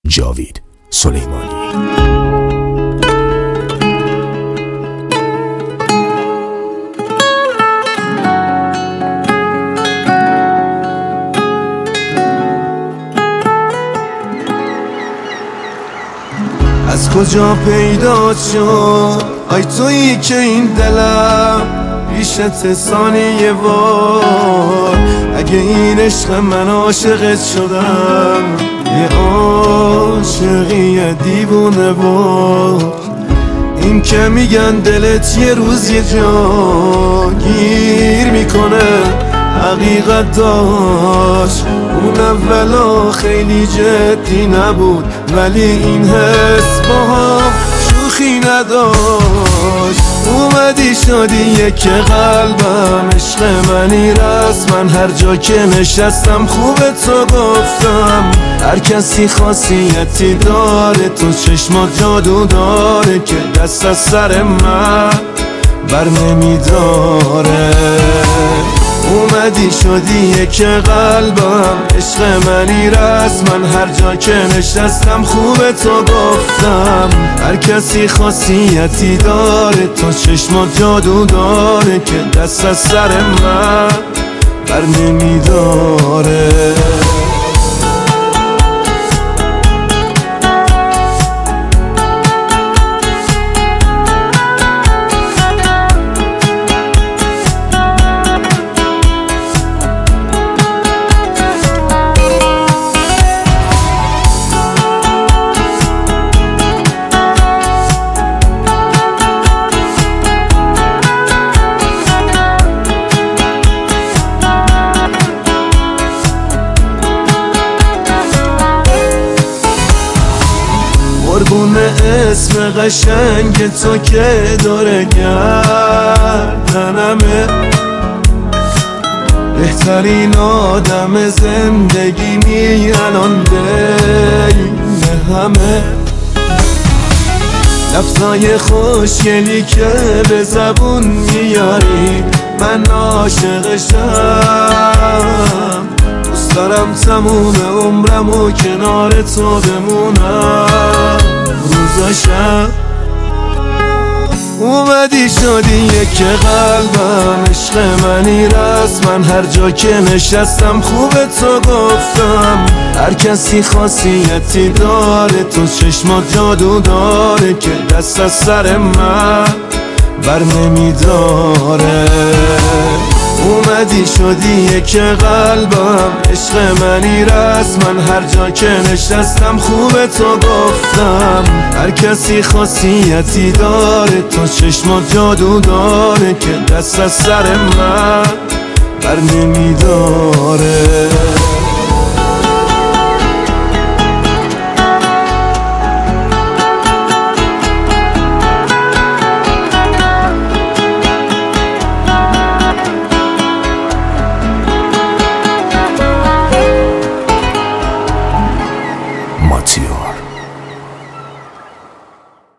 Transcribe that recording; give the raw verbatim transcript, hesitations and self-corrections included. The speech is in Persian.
جاوید سلیمانی. از کجا پیدا شد آی تویی که این دلم پیشت ثانیه وار؟ اگه این عشق من عاشقت شدم، یه عاشقی دیوونه وار. این که میگن دلت یه روز یه جا گیر میکنه، حقیقت داشت. اون اولا خیلی جدی نبود، ولی این حس با هم شوخی نداشت. اومدی شدی یک قلبم، عشق منی رسمن. هر جا که نشستم خوب تو گفتم. هر کسی خاصیتی داره، تو چشمات جادو داره که دست از سر من بر نمیداره. اومدی شدی یک قلبم، عشق منی رسمن. هر جا که نشستم خوب تو گفتم. هر کسی خاصیتی داره، تو چشمات جادو داره که دست از سر من بر نمیداره. قربون اسم قشنگ تو که داره گردنمه، بهترین آدم زندگی می الان بین همه. لفظای خوشگلی که به زبون میاری، من عاشقشم. دوست دارم تموم عمرم و کنار تو بمونم روز شب. اومدی شدی یک قلبم، عشق منی رسمن. هر جا که نشستم خوب تو گفتم. هر کسی خاصیتی داره، تو چشمات جادو داره که دست از سر من بر نمیداره. اومدی شدی یک قلبم، عشق منی رسمن. هر جا که نشستم خوب تو گفتم. هر کسی خاصیتی داره، تو چشمات جادو داره که دست از سر من بر نمیداره.